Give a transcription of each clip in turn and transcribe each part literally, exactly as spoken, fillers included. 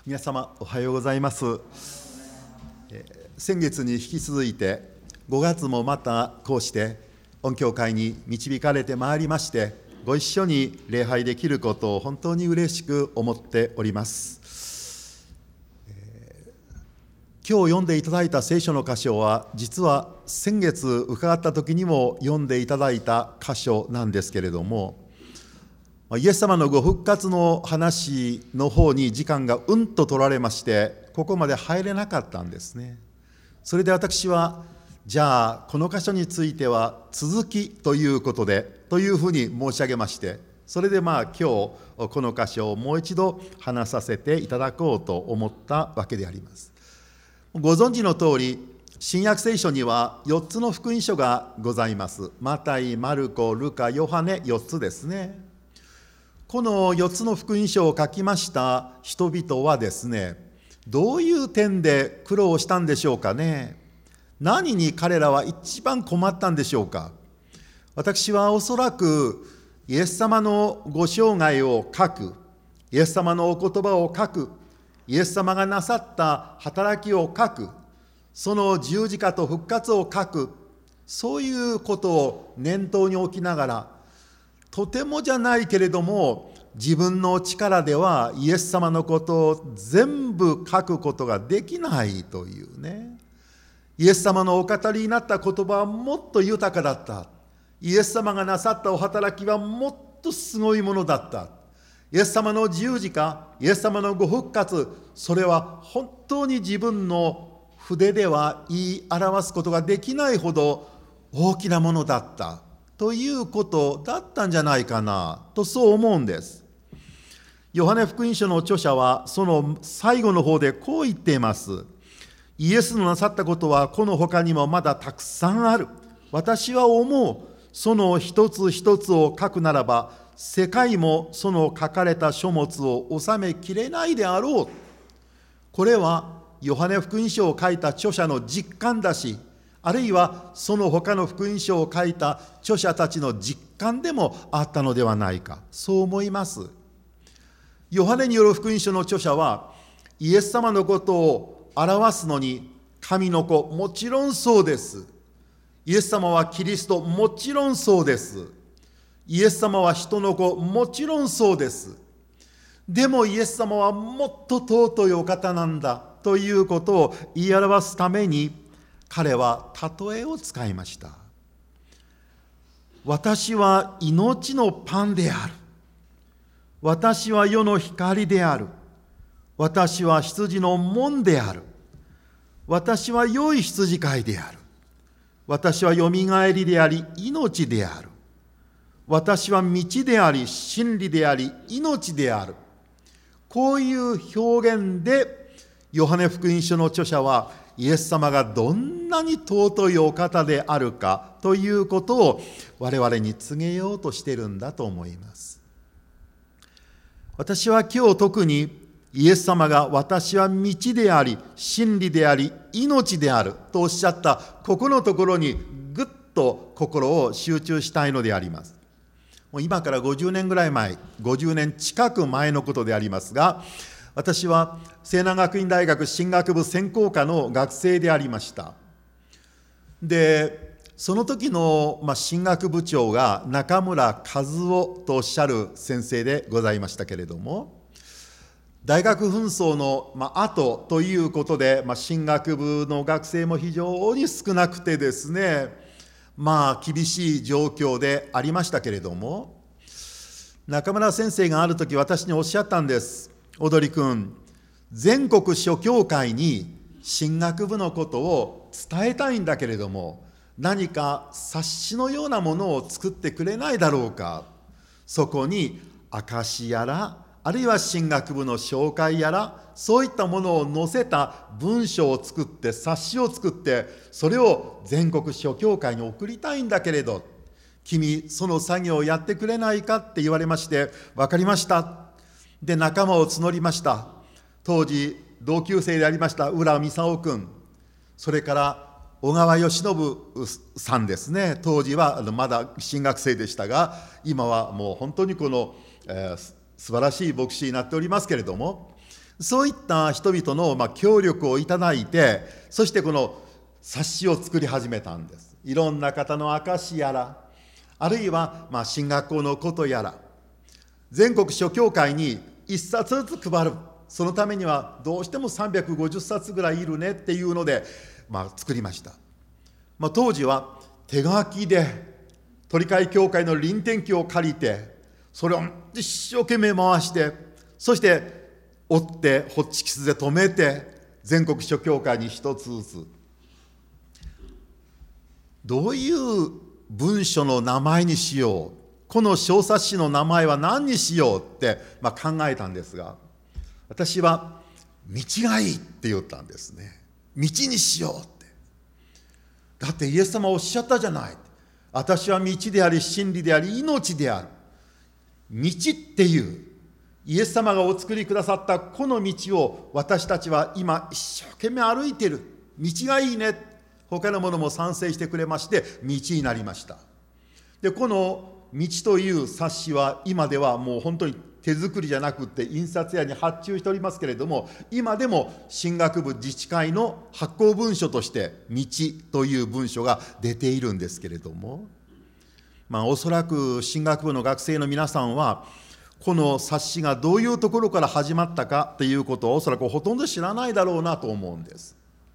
皆様おはようございます。えー、先月に引き続いてごがつもまたこうして御教会に導かれてまいりまして、ご一緒に礼拝できることを本当に嬉しく思っております。えー、今日読んでいただいた聖書の箇所は、実は先月伺った時にも読んでいただいた箇所なんですけれども、イエス様のご復活の話の方に時間がうんと取られまして、ここまで入れなかったんですね。それで私は、じゃあこの箇所については続きということでというふうに申し上げまして、それでまあ今日この箇所をもう一度話させていただこうと思ったわけであります。ご存知の通り、新約聖書にはよっつの福音書がございます。マタイ、マルコ、ルカ、ヨハネ、よっつですね。このよっつの福音書を書きました人々はですね、どういう点で苦労したんでしょうかね。何に彼らは一番困ったんでしょうか。私はおそらくイエス様のご生涯を書く、イエス様のお言葉を書く、イエス様がなさった働きを書く、その十字架と復活を書く、そういうことを念頭に置きながら、とてもじゃないけれども自分の力ではイエス様のことを全部書くことができないというね。イエス様のお語りになった言葉はもっと豊かだった。イエス様がなさったお働きはもっとすごいものだった。イエス様の十字架、イエス様のご復活、それは本当に自分の筆では言い表すことができないほど大きなものだったということだったんじゃないかなと、そう思うんです。ヨハネ福音書の著者はその最後の方でこう言っています。イエスのなさったことはこの他にもまだたくさんある。私は思う。その一つ一つを書くならば、世界もその書かれた書物を収めきれないであろう。これはヨハネ福音書を書いた著者の実感だし、あるいはその他の福音書を書いた著者たちの実感でもあったのではないか、そう思います。ヨハネによる福音書の著者は、イエス様のことを表すのに神の子、もちろんそうです。イエス様はキリスト、もちろんそうです。イエス様は人の子、もちろんそうです。でもイエス様はもっと尊いお方なんだということを言い表すために、彼は例えを使いました。私は命のパンである。私は世の光である。私は羊の門である。私は良い羊飼いである。私はよみがえりであり命である。私は道であり真理であり命である。こういう表現でヨハネ福音書の著者はイエス様がどんなに尊いお方であるかということを我々に告げようとしているんだと思います。私は今日特にイエス様が私は道であり真理であり命であるとおっしゃったここのところにぐっと心を集中したいのであります。もう今からごじゅうねんぐらい前、ごじゅうねん近く前のことでありますが、私は西南学院大学神学部専攻科の学生でありました。で、その時の、まあ、神学部長が中村和夫とおっしゃる先生でございましたけれども、大学紛争の、まあ、後ということで、まあ、神学部の学生も非常に少なくてですね、まあ厳しい状況でありましたけれども、中村先生がある時私におっしゃったんです。踊君、全国諸教会に神学部のことを伝えたいんだけれども、何か冊子のようなものを作ってくれないだろうか。そこに証やら、あるいは神学部の紹介やら、そういったものを載せた文章を作って冊子を作って、それを全国諸教会に送りたいんだけれど、君その作業をやってくれないかって言われまして、分かりました。で、仲間を募りました。当時同級生でありました浦美沙君、それから小川義信さんですね。当時はまだ新学生でしたが、今はもう本当にこの、えー、素晴らしい牧師になっておりますけれども、 そういった人々のまあ協力をいただいて、そしてこの冊子を作り始めたんです。いろんな方の証やら、あるいはまあ進学校のことやら、全国諸教会に一冊ずつ配る。そのためにはどうしてもさんびゃくごじゅっさつぐらいいるねっていうので、まあ、作りました。まあ、当時は手書きで鳥飼教会の臨転機を借りて、それを一生懸命回して、そして折ってホッチキスで留めて、全国諸教会に一つずつ。どういう文書の名前にしよう、この小冊子の名前は何にしようって、まあ、考えたんですが、私は道がいいって言ったんですね。道にしようって。だってイエス様おっしゃったじゃない。私は道であり真理であり命である。道っていうイエス様がお作りくださったこの道を私たちは今一生懸命歩いている。道がいいね。他のものも賛成してくれまして、道になりました。で、この道という冊子は今ではもう本当に手作りじゃなくって印刷屋に発注しておりますけれども、今でも神学部自治会の発行文書として道という文書が出ているんですけれども、まあおそらく神学部の学生の皆さんはこの冊子がどういうところから始まったかということをおそらくほとんど知らないだろうなと思うんです。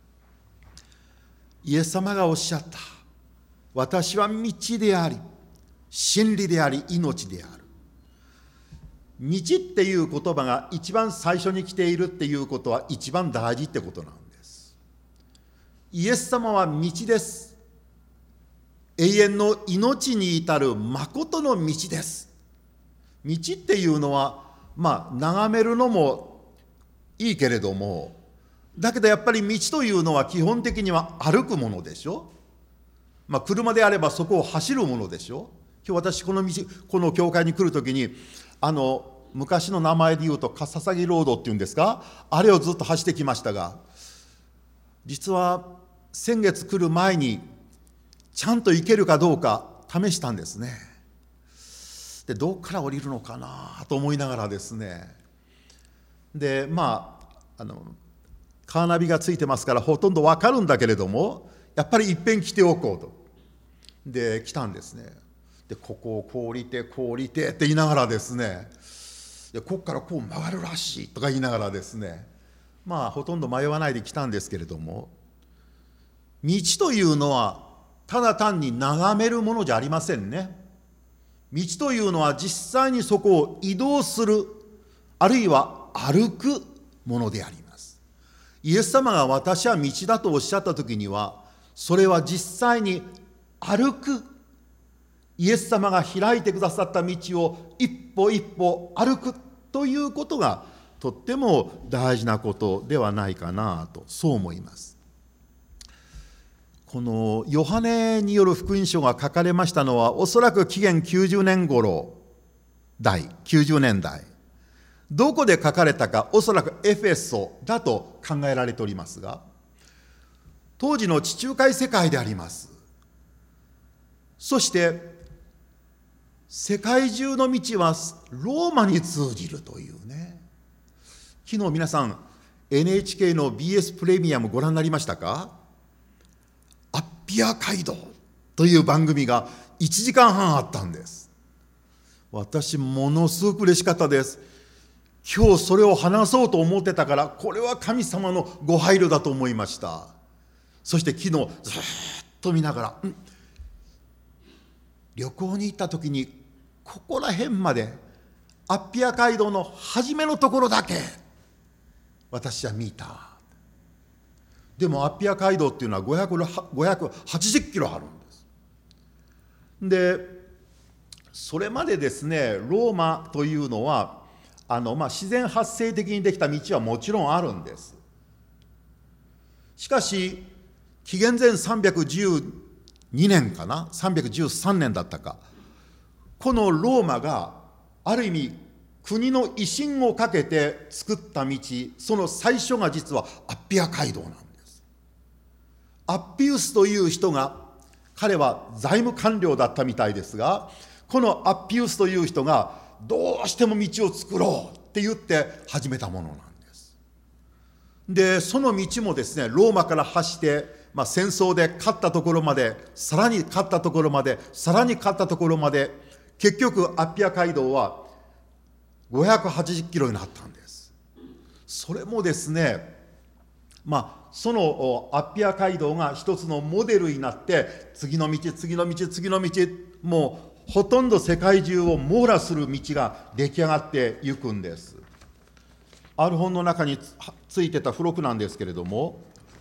イエス様がおっしゃった。私は道であり真理であり命である。道っていう言葉が一番最初に来ているっていうことは一番大事ってことなんです。イエス様は道です。永遠の命に至る誠の道です。道っていうのはまあ眺めるのもいいけれども、だけどやっぱり道というのは基本的には歩くものでしょ。まあ車であればそこを走るものでしょ。今日私この道、この教会に来るときに、あの昔の名前で言うと笠崎ロードっていうんですか、あれをずっと走ってきましたが、実は先月来る前にちゃんと行けるかどうか試したんですね。でどこから降りるのかなと思いながらですね、でまああのカーナビがついてますからほとんど分かるんだけれども、やっぱりいっぺん来ておこうと。で来たんですね。でここをこう降りてこう降りてって言いながらですね、でここからこう曲がるらしいとか言いながらですね、まあほとんど迷わないで来たんですけれども、道というのはただ単に眺めるものじゃありませんね。道というのは実際にそこを移動する、あるいは歩くものであります。イエス様が私は道だとおっしゃった時には、それは実際に歩く、イエス様が開いてくださった道を一歩一歩歩くということがとっても大事なことではないかなと、そう思います。このヨハネによる福音書が書かれましたのはおそらく紀元きゅうじゅうねん頃代、きゅうじゅうねんだい、どこで書かれたか、おそらくエフェソだと考えられておりますが、当時の地中海世界であります。そして世界中の道はローマに通じるというね。昨日皆さん エヌエイチケー の ビーエス プレミアムご覧になりましたか？アッピア街道という番組がいちじかんはんあったんです。私ものすごく嬉しかったです。今日それを話そうと思ってたから、これは神様のご配慮だと思いました。そして昨日ずっと見ながら、ん旅行に行った時にここら辺までアッピア街道の初めのところだけ私は見た。でもアッピア街道っていうのはごひゃくはちじゅっキロあるんです。でそれまでですね、ローマというのはあの、まあ、自然発生的にできた道はもちろんあるんです。しかし紀元前さんびゃくじゅうにねんかな、さんびゃくじゅうさんねんだったか、このローマがある意味国の威信をかけて作った道、その最初が実はアッピア街道なんです。アッピウスという人が、彼は財務官僚だったみたいですが、このアッピウスという人がどうしても道を作ろうって言って始めたものなんです。 でその道もですね、ローマから走って、まあ、戦争で勝ったところまで、さらに勝ったところまで、さらに勝ったところまで、結局アッピア街道はごひゃくはちじゅっキロになったんです。それもですね、まあそのアッピア街道が一つのモデルになって、次の道次の道次の道、もうほとんど世界中を網羅する道が出来上がっていくんです。ある本の中についてた付録なんですけれども、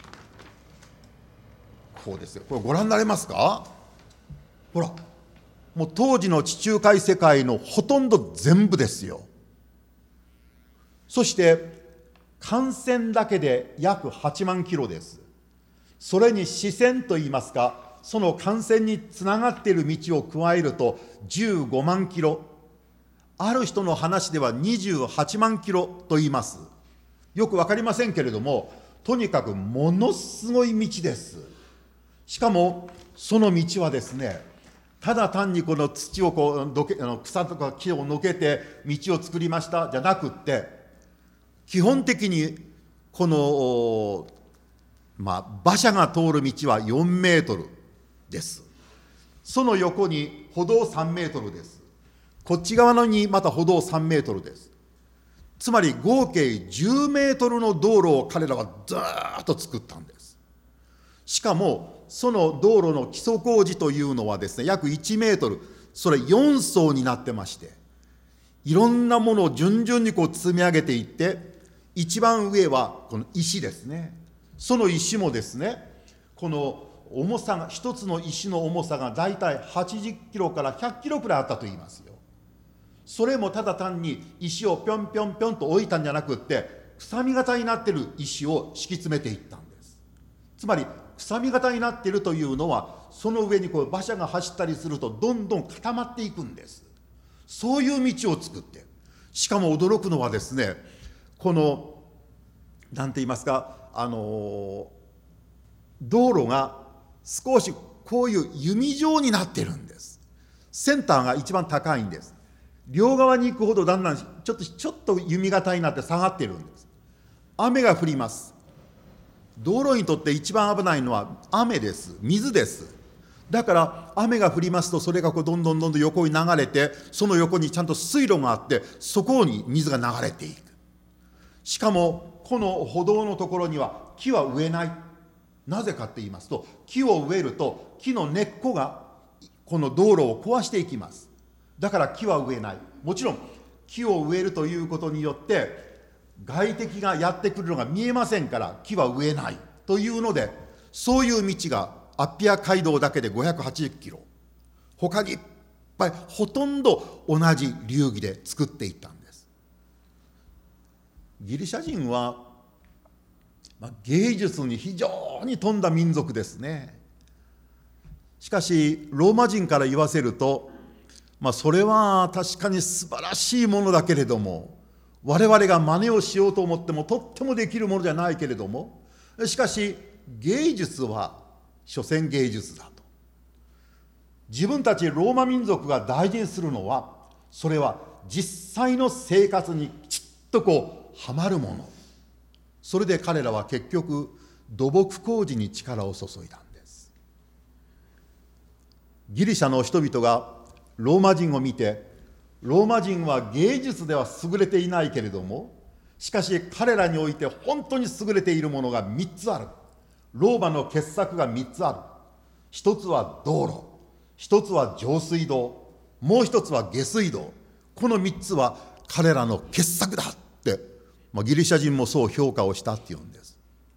こうですよ。これご覧になれますか？ほら、もう当時の地中海世界のほとんど全部ですよ。そして幹線だけで約はちまんキロです。それに支線といいますか、その幹線につながっている道を加えるとじゅうごまんキロ、ある人の話ではにじゅうはちまんキロと言います。よくわかりませんけれども、とにかくものすごい道です。しかもその道はですね、ただ単にこの土をこうどけ、草とか木をのけて道を作りましたじゃなくって、基本的にこの、まあ、馬車が通る道はよんメートルです。その横に歩道さんメートルです。こっち側のにまた歩道さんメートルです。つまり合計じゅうメートルの道路を彼らはずーっと作ったんです。しかもその道路の基礎工事というのはですね、約いちメートル、それよん層になってまして、いろんなものを順々にこう積み上げていって、一番上はこの石ですね。その石もですね、この重さが、一つの石の重さがだいたいはちじゅっキロからひゃっキロくらいあったと言いますよ。それもただ単に石をぴょんぴょんぴょんと置いたんじゃなくって、くさみ型になっている石を敷き詰めていったんです。つまりくさみ型になっているというのは、その上にこう馬車が走ったりするとどんどん固まっていくんです。そういう道を作って、しかも驚くのはですね、このなんて言いますか、あの道路が少しこういう弓状になってるんです。センターが一番高いんです。両側に行くほどだんだんちょっとちょっと弓形になって下がってるんです。雨が降ります。道路にとって一番危ないのは雨です。水です。だから雨が降りますと、それがこうどんどんどんどん横に流れて、その横にちゃんと水路があって、そこに水が流れていく。しかもこの歩道のところには木は植えない。なぜかって言いますと、木を植えると木の根っこがこの道路を壊していきます。だから木は植えない。もちろん木を植えるということによって外敵がやってくるのが見えませんから、木は植えないというので、そういう道がアッピア街道だけでごひゃくはちじゅっキロ、他にいっぱいほとんど同じ流儀で作っていったんです。ギリシャ人は、まあ、芸術に非常に富んだ民族ですね。しかしローマ人から言わせると、まあ、それは確かに素晴らしいものだけれども、我々が真似をしようと思ってもとってもできるものじゃないけれども、しかし芸術は所詮芸術だと。自分たちローマ民族が大事にするのは、それは実際の生活にきちっとこうはまるもの。それで彼らは結局土木工事に力を注いだんです。ギリシャの人々がローマ人を見て、ローマ人は芸術では優れていないけれども、しかし彼らにおいて本当に優れているものがみっつある。ローマの傑作がみっつある。一つは道路、一つは上水道、もう一つは下水道。このみっつは彼らの傑作だって、まあ、ギリシャ人もそう評価をしたっていうんです。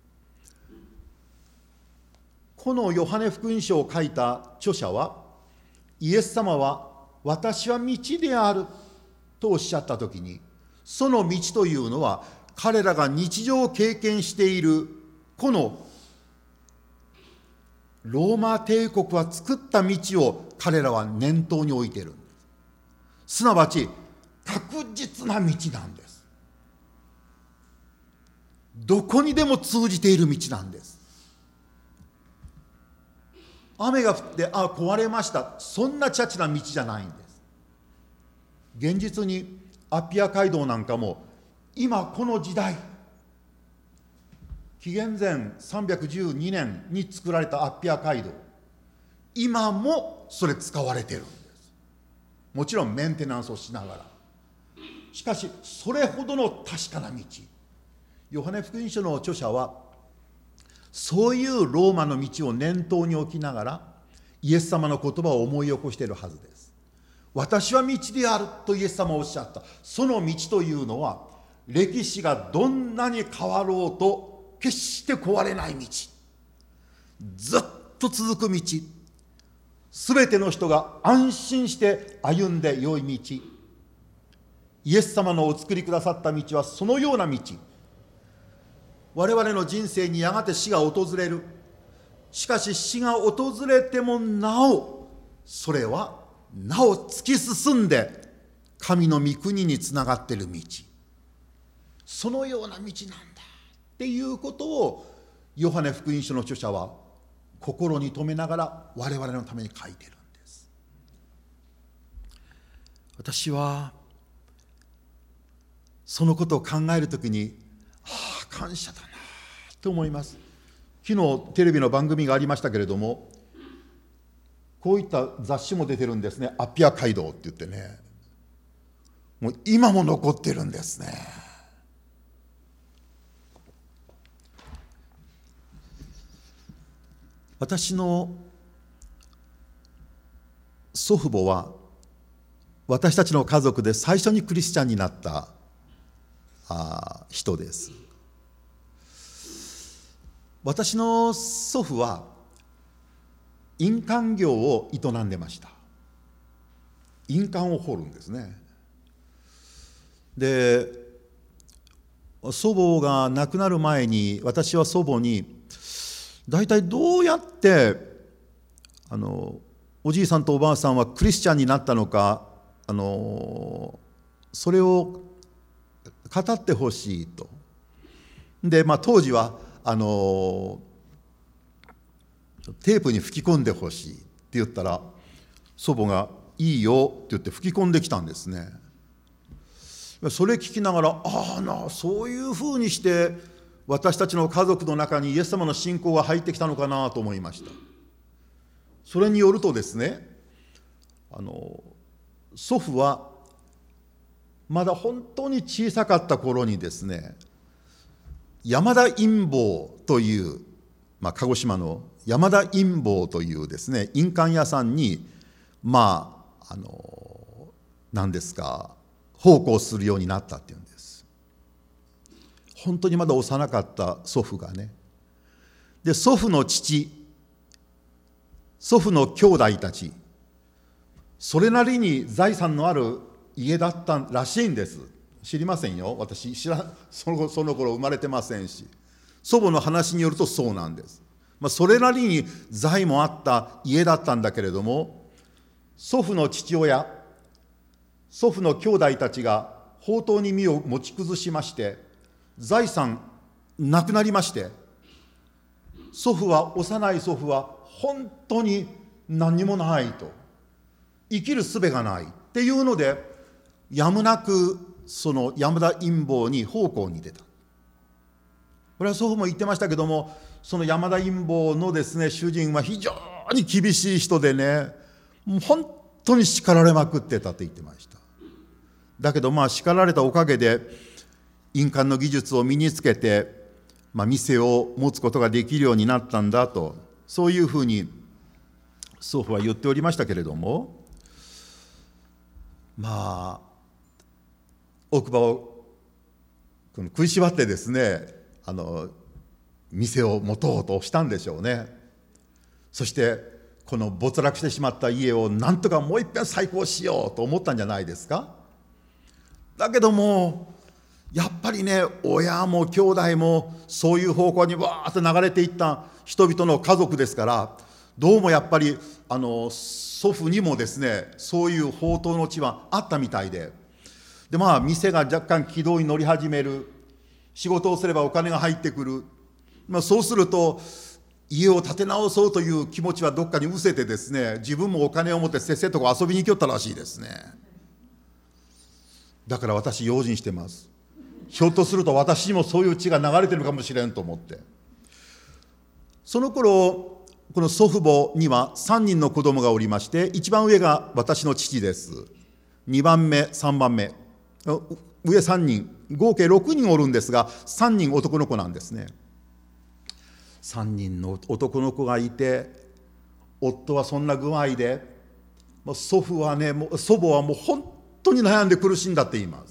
このヨハネ福音書を書いた著者は、イエス様は私は道であるとおっしゃったときに、その道というのは彼らが日常経験しているこのローマ帝国は作った道を彼らは念頭に置いているんです。すなわち確実な道なんです。どこにでも通じている道なんです。雨が降ってあ壊れました、そんなチャチな道じゃないんです。現実にアッピア街道なんかも今この時代紀元前さんびゃくじゅうにねんに作られたアッピア街道、今もそれ使われてるんです。もちろんメンテナンスをしながら。しかしそれほどの確かな道、ヨハネ福音書の著者はそういうローマの道を念頭に置きながらイエス様の言葉を思い起こしているはずです。私は道であるとイエス様はおっしゃった。その道というのは歴史がどんなに変わろうと決して壊れない道、ずっと続く道、すべての人が安心して歩んで良い道、イエス様のお作りくださった道はそのような道。我々の人生にやがて死が訪れる。しかし死が訪れてもなお、それはなお突き進んで神の御国につながっている道、そのような道なんだっていうことをヨハネ福音書の著者は心に留めながら我々のために書いているんです。私はそのことを考えるときに、ああ感謝だなと思います。昨日テレビの番組がありましたけれども、こういった雑誌も出てるんですね。アッピア街道って言ってね、もう今も残ってるんですね。私の祖父母は私たちの家族で最初にクリスチャンになったあ人です。私の祖父は印鑑業を営んでました。印鑑を掘るんですね。で、祖母が亡くなる前に私は祖母に大体どうやってあのおじいさんとおばあさんはクリスチャンになったのか、あのそれを語ってほしいと。で、まあ、当時はあのテープに吹き込んでほしいって言ったら、祖母がいいよって言って吹き込んできたんですね。それ聞きながら、ああな、そういうふうにして私たちの家族の中にイエス様の信仰が入ってきたのかなと思いました。それによるとですね、あの祖父はまだ本当に小さかった頃にですね、山田印坊という、まあ、鹿児島の山田印坊というですね印鑑屋さんに、まああの何ですか奉公するようになったっていうんです。本当にまだ幼かった祖父がね。で、祖父の父、祖父の兄弟たち、それなりに財産のある家だったらしいんです。知りませんよ、私知らそのその頃生まれてませんし、祖母の話によるとそうなんです。まあ、それなりに財もあった家だったんだけれども、祖父の父親、祖父の兄弟たちが放蕩に身を持ち崩しまして、財産なくなりまして、祖父は幼い祖父は本当に何にもないと、生きる術がないっていうので、やむなくその山田印坊に奉公に出た。これは祖父も言ってましたけども、その山田印坊のですね主人は非常に厳しい人でね、もう本当に叱られまくってたと言ってました。だけどまあ叱られたおかげで印鑑の技術を身につけて、まあ、店を持つことができるようになったんだと、そういうふうに祖父は言っておりましたけれども、まあ奥歯を食いしばってですね、あの店を持とうとしたんでしょうね。そしてこの没落してしまった家をなんとかもう一遍再興しようと思ったんじゃないですか。だけどもやっぱりね、親も兄弟もそういう方向にわーっと流れていった人々の家族ですから、どうもやっぱりあの祖父にもですねそういう放蕩の地はあったみたいで、でまあ店が若干軌道に乗り始める、仕事をすればお金が入ってくる、まあ、そうすると家を建て直そうという気持ちはどっかに失せてですね、自分もお金を持ってせっせとこ遊びに行きよったらしいですね。だから私用心してます。 ひょっとすると私にもそういう血が流れてるかもしれんと思って、その頃この祖父母にはさんにんの子供がおりまして、一番上が私の父です。にばんめ、さんばんめ、上さんにん、合計ろくにんおるんですが、さんにん男の子なんですね。さんにんの男の子がいて、夫はそんな具合で、祖父はね、もう祖母はもう本当に悩んで苦しんだって言います。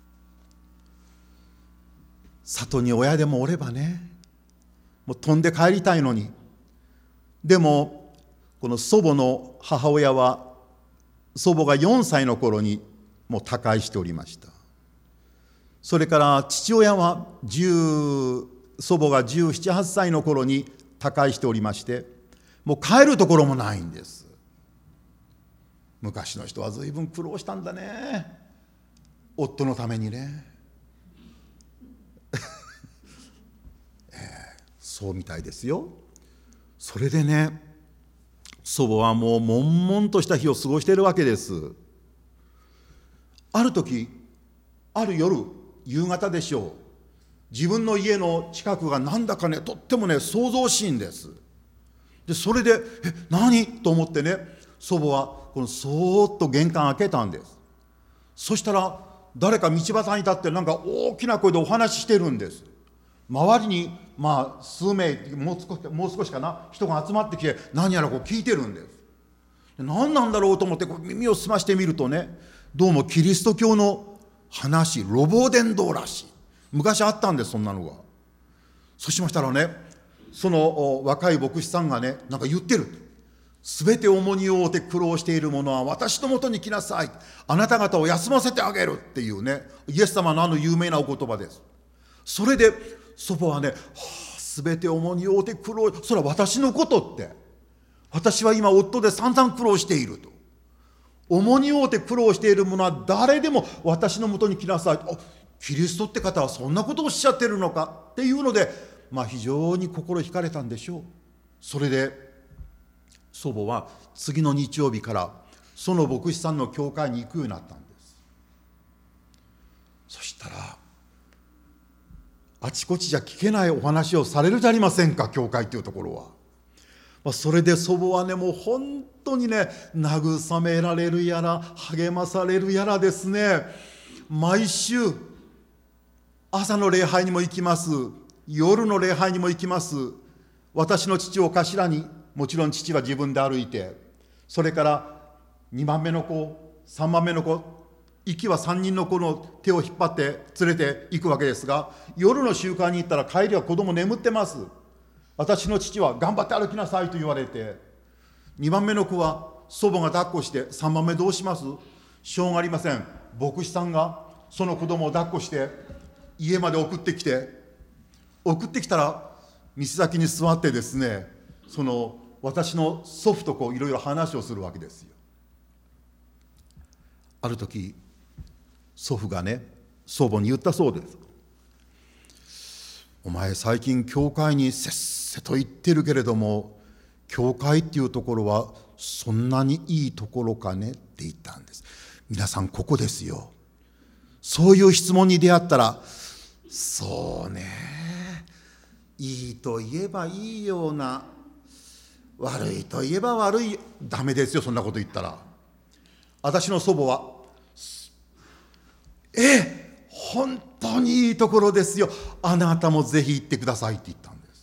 里に親でもおればね、もう飛んで帰りたいのに、でもこの祖母の母親は、祖母がよんさいの頃にもう他界しておりました。それから父親はじゅう祖母がじゅうなな、はっさいの頃に他界しておりまして、もう帰るところもないんです。昔の人は随分苦労したんだね、夫のためにね、えー、そうみたいですよ。それでね、祖母はもう悶々とした日を過ごしているわけです。ある時、ある夜、夕方でしょう、自分の家の近くがなんだかね、とってもね、騒々しいんです。でそれでえ何と思ってね、祖母はこのそーっと玄関開けたんです。そしたら誰か道端に立ってなんか大きな声でお話ししてるんです。周りにまあ数名、もう少しもう少しかな、人が集まってきて何やらこう聞いてるんです。で何なんだろうと思ってこう耳を澄ましてみるとね、どうもキリスト教の話、ロボ伝道らしい。昔あったんです、そんなのが。そうしましたらね、その若い牧師さんがね、なんか言ってる。すべて重荷を負って苦労している者は私のもとに来なさい。あなた方を休ませてあげるっていうね、イエス様のあの有名なお言葉です。それで祖母はね、はあ、すべて重荷を負って苦労、それは私のことって。私は今夫で散々苦労していると。重荷を負って苦労している者は誰でも私のもとに来なさい。あ、キリストって方はそんなことをおっしゃってるのかっていうので、まあ非常に心惹かれたんでしょう。それで祖母は次の日曜日からその牧師さんの教会に行くようになったんです。そしたらあちこちじゃ聞けないお話をされるじゃありませんか、教会っていうところは。まあ、それで祖母はね、もう本当にね、慰められるやら励まされるやらですね、毎週朝の礼拝にも行きます、夜の礼拝にも行きます。私の父を頭に、もちろん父は自分で歩いて、それからにばんめの子、さんばんめの子、行きはさんにんの子の手を引っ張って連れて行くわけですが、夜の集会に行ったら帰りは子供眠ってます。私の父は頑張って歩きなさいと言われて、にばんめの子は祖母が抱っこして、さんばんめどうします？しょうがありません。牧師さんがその子供を抱っこして家まで送ってきて、送ってきたら店先に座ってですね、その私の祖父とこういろいろ話をするわけですよ。ある時祖父がね、祖母に言ったそうです。お前最近教会にせっせと行ってるけれども、教会っていうところはそんなにいいところかねって言ったんです。皆さんここですよ。そういう質問に出会ったら、そうね、いいと言えばいいような、悪いと言えば悪い、ダメですよ、そんなこと言ったら。私の祖母は、ええ、本当にいいところですよ、あなたもぜひ行ってくださいって言ったんです。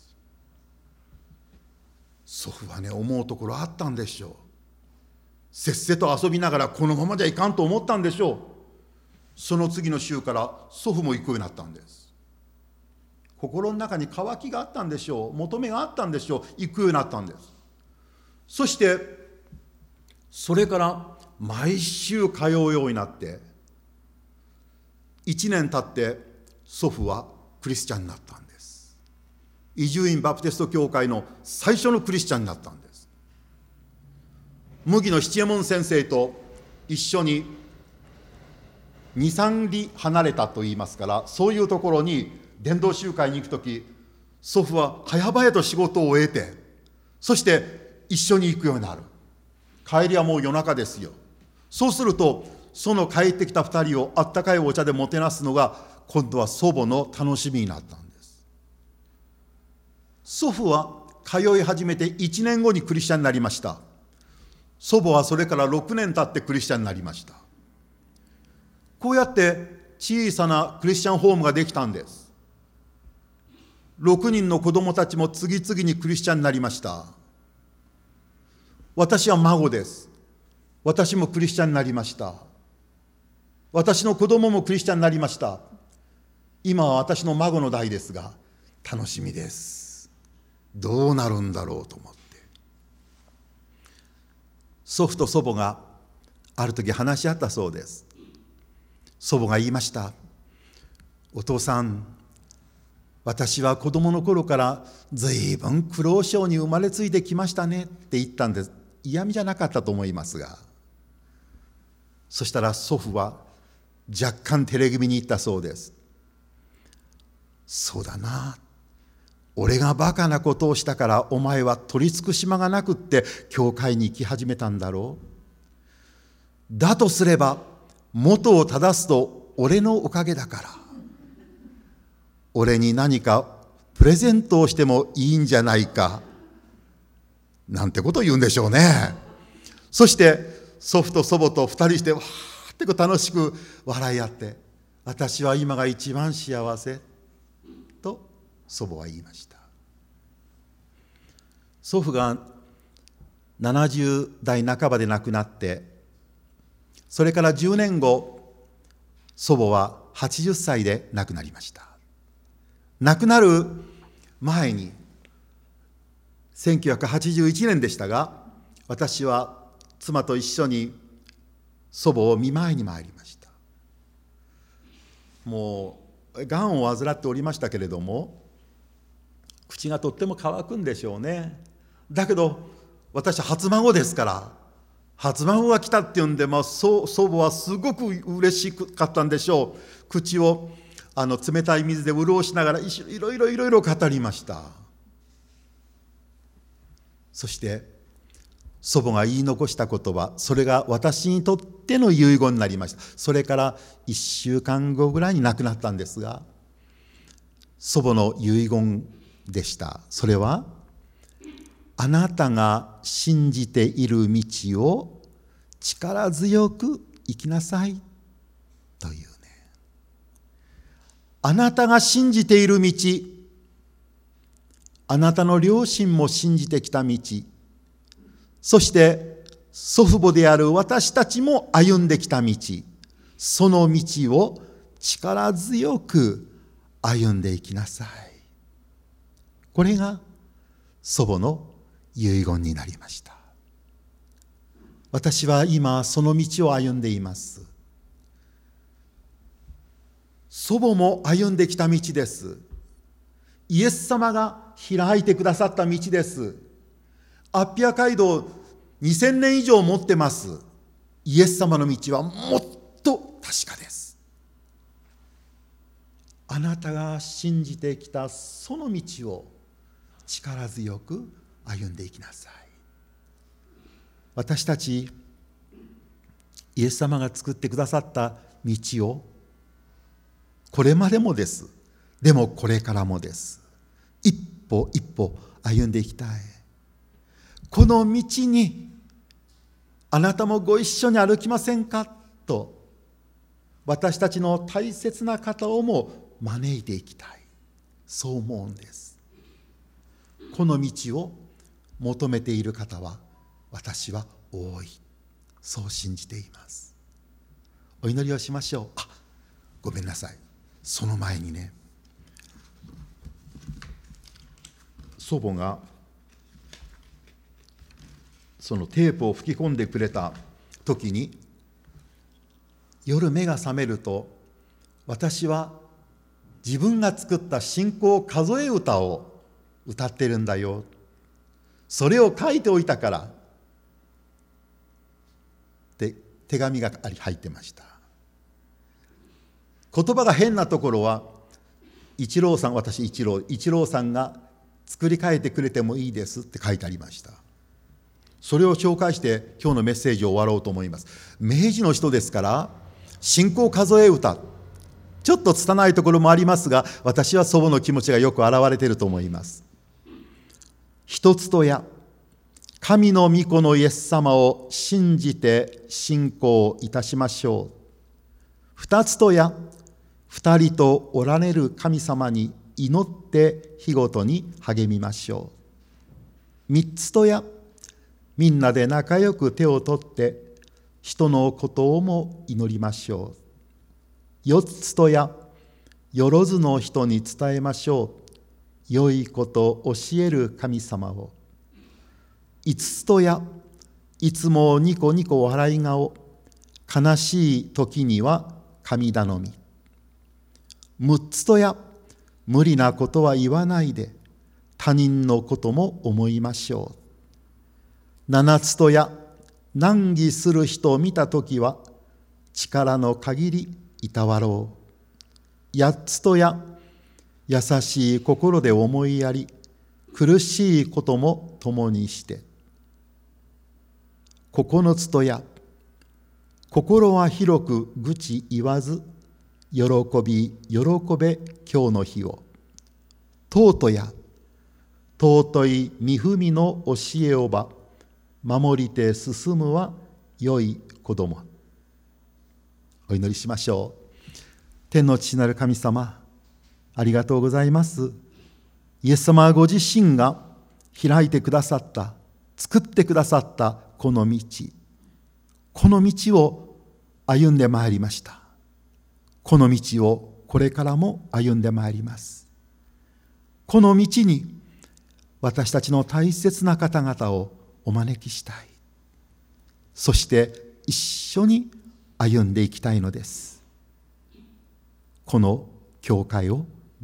祖父はね、思うところあったんでしょう。せっせと遊びながらこのままじゃいかんと思ったんでしょう。その次の週から祖父も行くようになったんです。心の中に渇きがあったんでしょう、求めがあったんでしょう、行くようになったんです。そしてそれから毎週通うようになって、いちねん経って祖父はクリスチャンになったんです。伊集院バプテスト教会の最初のクリスチャンになったんです。麦の七右衛門先生と一緒にに、さん里離れたといいますから、そういうところに伝道集会に行くとき、祖父は早々と仕事を終えて、そして一緒に行くようになる。帰りはもう夜中ですよ。そうするとその帰ってきたふたりをあったかいお茶でもてなすのが今度は祖母の楽しみになったんです。祖父は通い始めていちねんごにクリスチャンになりました。祖母はそれからろくねん経ってクリスチャンになりました。こうやって小さなクリスチャンホームができたんです。ろくにんの子供たちも次々にクリスチャンになりました。私は孫です。私もクリスチャンになりました。私の子供もクリスチャンになりました。今は私の孫の代ですが、楽しみです。どうなるんだろうと思って。祖父と祖母がある時話し合ったそうです。祖母が言いました。お父さん、私は子供の頃からずいぶん苦労性に生まれついてきましたねって言ったんです。嫌味じゃなかったと思いますが。そしたら祖父は若干照れ気味に言ったそうです。そうだな。俺がバカなことをしたからお前は取り付く島がなくって教会に行き始めたんだろう。だとすれば元を正すと俺のおかげだから。俺に何かプレゼントをしてもいいんじゃないか。なんてことを言うんでしょうね。そして祖父と祖母と二人してわーって楽しく笑い合って、私は今が一番幸せと祖母は言いました。祖父がななじゅうだいなかばで亡くなって、それからじゅうねんご、祖母ははちじゅっさいで亡くなりました。亡くなる前に、せんきゅうひゃくはちじゅういちねんでしたが、私は妻と一緒に祖母を見舞いに参りました。もうがんを患っておりましたけれども、口がとっても乾くんでしょうね。だけど私は初孫ですから、初孫が来たっていうんで、まあ、祖母はすごく嬉しかったんでしょう。口をあの冷たい水で潤しながらいろいろいろいろ語りました。そして祖母が言い残した言葉、それが私にとっての遺言になりました。それからいっしゅうかんごぐらいに亡くなったんですが、祖母の遺言でした。それは、あなたが信じている道を力強く生きなさいというね。あなたが信じている道、あなたの両親も信じてきた道、そして祖父母である私たちも歩んできた道、その道を力強く歩んでいきなさい。これが祖母の遺言になりました。私は今その道を歩んでいます。祖母も歩んできた道です。イエス様が開いてくださった道です。アッピア街道にせんねん以上持ってます。イエス様の道はもっと確かです。あなたが信じてきたその道を力強く歩んでいきなさい。私たちイエス様が作ってくださった道をこれまでもです。でもこれからもです。一歩一歩歩んでいきたい。この道にあなたもご一緒に歩きませんかと、私たちの大切な方をも招いていきたい。そう思うんです。この道を求めている方は私は多い。そう信じています。お祈りをしましょう。あ、ごめんなさい。その前にね、祖母がそのテープを吹き込んでくれた時に、夜目が覚めると私は自分が作った信仰数え歌を歌ってるんだよ。それを書いておいたからって手紙が入ってました。言葉が変なところは、一郎さん、私一郎、一郎さんが作り変えてくれてもいいですって書いてありました。それを紹介して今日のメッセージを終わろうと思います。明治の人ですから、信仰数え歌、 ちょっと拙いところもありますが、私は祖母の気持ちがよく表れていると思います。一つとや、神の御子のイエス様を信じて信仰いたしましょう。二つとや、二人とおられる神様に祈って日ごとに励みましょう。三つとや、みんなで仲良く手を取って人のことをも祈りましょう。四つとや、よろずの人に伝えましょう。良いことを教える神様を。五つとや、いつもニコニコ笑い顔。悲しい時には神頼み。六つとや、無理なことは言わないで他人のことも思いましょう。七つとや、難儀する人を見たときは力の限りいたわろう。八つとや、優しい心で思いやり苦しいことも共にして。九つとや、心は広く愚痴言わず喜び喜べ今日の日を。十とや、尊い御文の教えをば守りて進むは良い子供。お祈りしましょう。天の父なる神様、ありがとうございます。イエス様はご自身が開いてくださった、作ってくださったこの道、この道を歩んでまいりました。この道をこれからも歩んでまいります。この道に私たちの大切な方々をお招きしたい。そして一緒に歩んでいきたいのです。この教会を